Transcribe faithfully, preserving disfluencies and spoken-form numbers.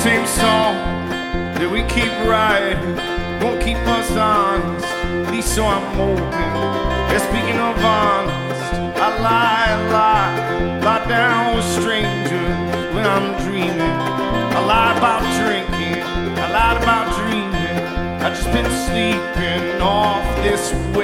same song that we keep writing won't keep us honest, at least so I'm hoping. Yeah, speaking of honest, I lie, I lie, lie down with strangers when I'm dreaming. I lie about drinking, I lied about dreaming. I've just been sleeping off this way.